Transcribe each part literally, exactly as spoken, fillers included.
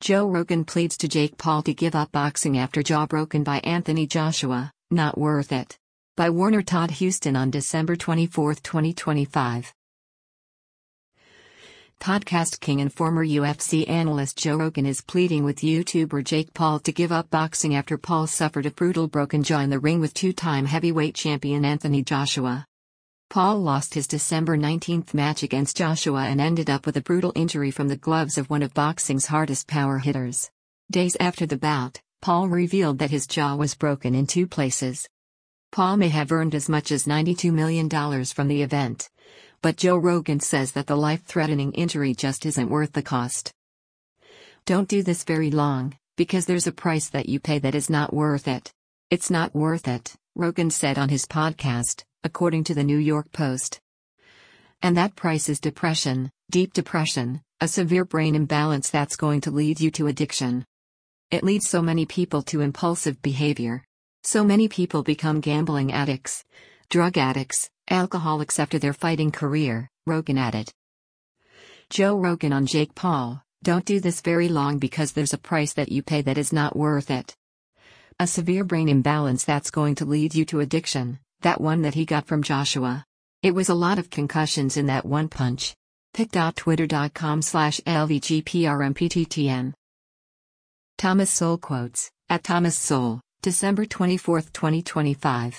Joe Rogan pleads to Jake Paul to give up boxing after jaw broken by Anthony Joshua, not worth it. By Warner Todd Houston on December twenty-fourth, twenty twenty-five. Podcast king and former U F C analyst Joe Rogan is pleading with YouTuber Jake Paul to give up boxing after Paul suffered a brutal broken jaw in the ring with two-time heavyweight champion Anthony Joshua. Paul lost his December nineteenth match against Joshua and ended up with a brutal injury from the gloves of one of boxing's hardest power hitters. Days after the bout, Paul revealed that his jaw was broken in two places. Paul may have earned as much as ninety-two million dollars from the event, but Joe Rogan says that the life-threatening injury just isn't worth the cost. Don't do this very long, because there's a price that you pay that is not worth it. It's not worth it, Rogan said on his podcast, according to the New York Post. And that price is depression, deep depression, a severe brain imbalance that's going to lead you to addiction. It leads so many people to impulsive behavior. So many people become gambling addicts, drug addicts, alcoholics after their fighting career, Rogan added. Joe Rogan on Jake Paul, don't do this very long because there's a price that you pay that is not worth it. A severe brain imbalance that's going to lead you to addiction, that one that he got from Joshua. It was a lot of concussions in that one punch. pic.twitter.com slash lvgprmpttn. Thomas Sowell quotes, at Thomas Sowell, December twenty-fourth, twenty twenty-five.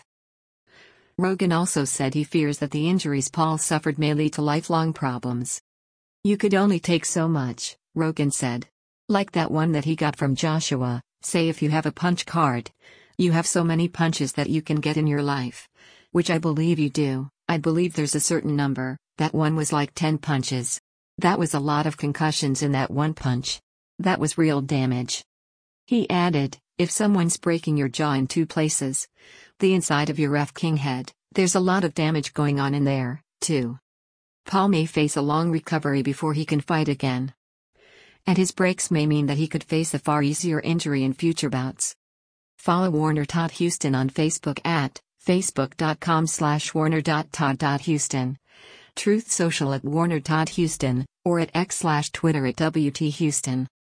Rogan also said he fears that the injuries Paul suffered may lead to lifelong problems. You could only take so much, Rogan said. Like that one that he got from Joshua, say if you have a punch card. You have so many punches that you can get in your life. Which I believe you do, I believe there's a certain number, that one was like ten punches. That was a lot of concussions in that one punch. That was real damage. He added, if someone's breaking your jaw in two places, the inside of your F-king head, there's a lot of damage going on in there, too. Paul may face a long recovery before he can fight again. And his breaks may mean that he could face a far easier injury in future bouts. Follow Warner Todd Houston on Facebook at facebook.com slash warner.todd.houston, Truth Social at Warner Todd Houston, or at x slash Twitter at W T Houston.